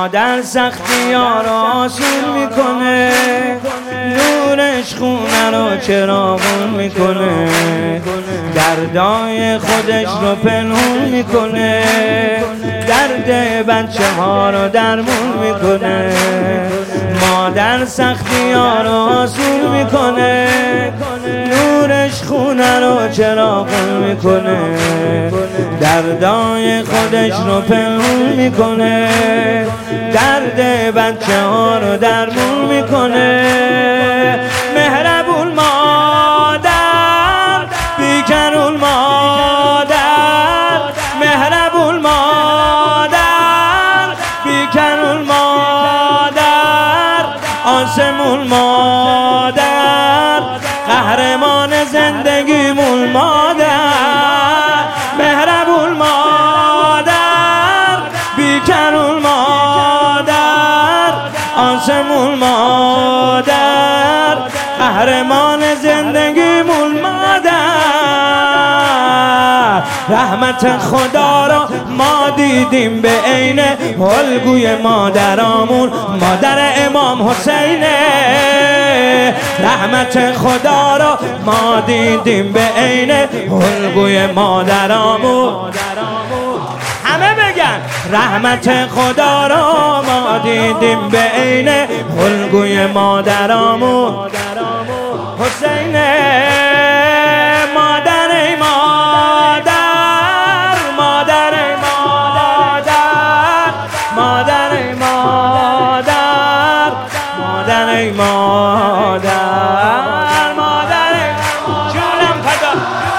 مادر سختی ها رو آسون میکنه، نورش خونه رو چراغون میکنه، دردای خودش رو پنهون میکنه، درد بچه ها رو درمون میکنه. مادر سختی ها رو آسون میکنه، نورش خونه رو چراغون میکنه، دردای خودش رو پنهون میکنه، درد بچه ها رو درمون میکنه. مهربون مادر، بیکرون مادر، مهربون مادر، بیکرون مادر، آسمون مادر، قهرمان زندگیمون مادر. مهربون مادر، بیکرون مادر، آسمون مادر، قهرمان زندگیمون مادر. رحمت خدا را ما دیدیم به عین الگوی مادرامون، مادر امام حسینه. رحمت خدا را ما دیدیم به عین الگوی مادرامون. همه بگن رحمت خدا را ما دیدیم به عین الگوی مادرامون. حسینه مادر ای مادر، مادر ای مادر، مادر ای مادر، مادر ای مادر، مادر ای جونم فدا.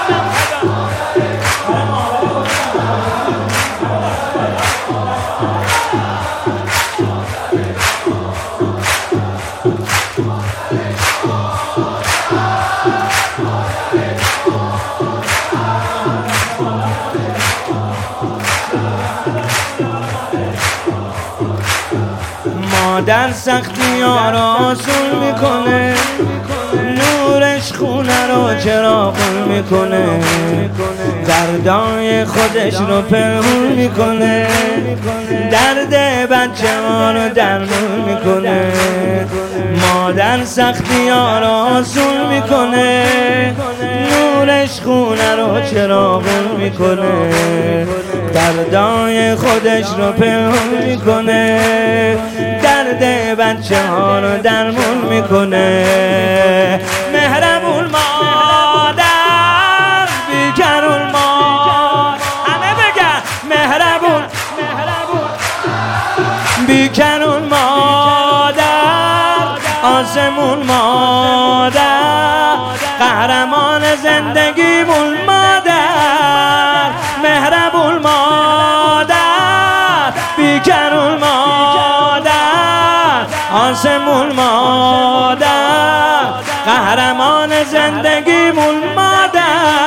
مادر سختی ها را آسون میکنه، نورش خونه رو چراغون میکنه، دردای خودش رو پنهون میکنه، درد بچه ها رو درمون میکنه. مادر سختی ها را آسون میکنه، نورش خونه رو چراغون میکنه، دردای خودش رو پنهون میکنه، درد بچه ها رو درمون میکنه. مهربون مادر، بیکرون مادر، همه بگن مهربون، بیکرون مادر، آسمون مادر، قهرمان زندگیمون مادر. مهربون مادر، بیکرون مادر، آسمون مادر، قهرمان زندگیمون مادر.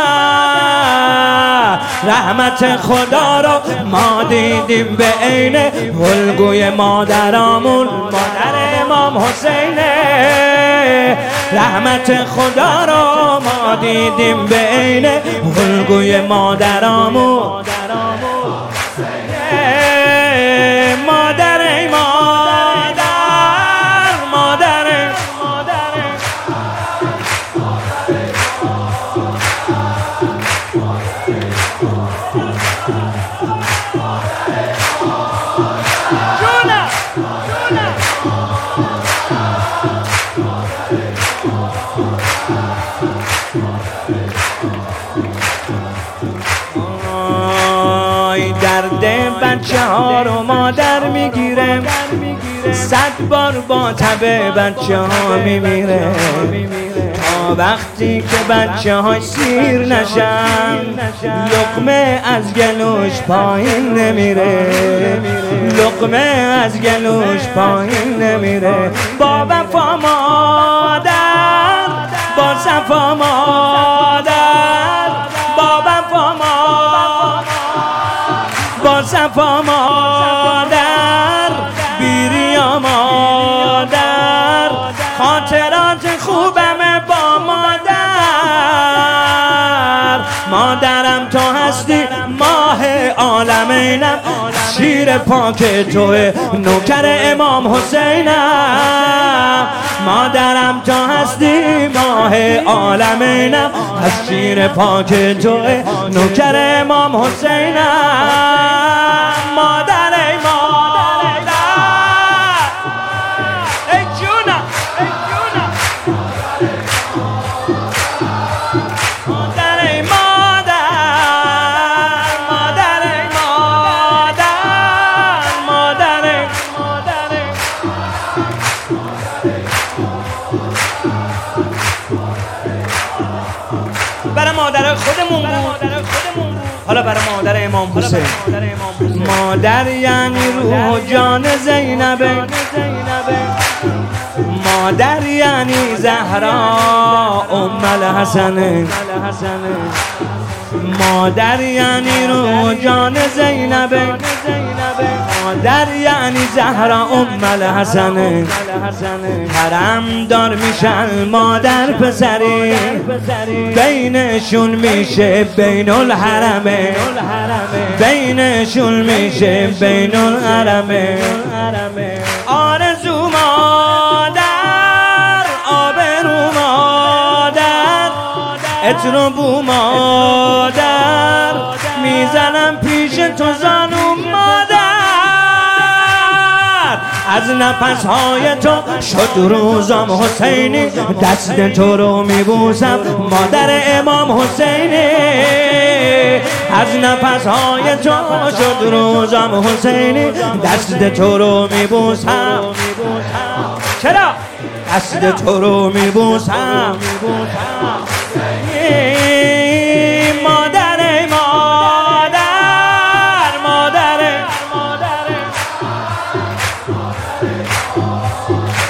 رحمت خدا را ما دیدیم به عین الگوی مادرامون، مادر امام حسینه. رحمت خدا را ما دیدیم به عین الگوی مادرامون. مادر ای مادر، مادر ای جونم، جونم. درد بچه ها رو مادر میگیره، 100 بار با تب بچه ها میمیره، تا وقتی که بچه ها سیر نشن، لقمه از گلوش پایین نمیره، لقمه از گلوش پایین نمیره. با وفا مادر، با صفا مادر، با وفا مادر، با صفا مادر، بیریا مادر، خاطرات خوبم با مادر. مادرم تو هستی ماه عالمینم، شیر پاک توه، نوکر امام حسینم. مادرم تا هستی ماه عالمینم، از شیر پاک توه، نوکر امام حسینم. مادر ای مادر، ای جونم، ای جونم. مادر ای مادر، مادر ای مادر، مادر ای مادر. برای مادر خودمون بود، حالا برای مادر امام حسین. مادر یعنی روح و جان زینبه، مادر یعنی زهرا ام الحسن، مادر یعنی روح و جان زینبه، مادر یعنی زهرا ام الحسن. حرم دار میشن مادر پسری، بینشون میشه بین الحرمه، بینشون میشه بین الحرمه. آرزو مادر، آبرو مادر، اتربو مادر، میزنم پیش تو زانو مادر. از نفسهای تو شد روزم حسینی، دست تو رو میبوسم مادر امام حسینی. از نفسهای تو شد روزم حسینی، دست تو رو میبوسم. چرا؟ دست تو رو میبوسم. مادر ای مادر، مادر ای مادر.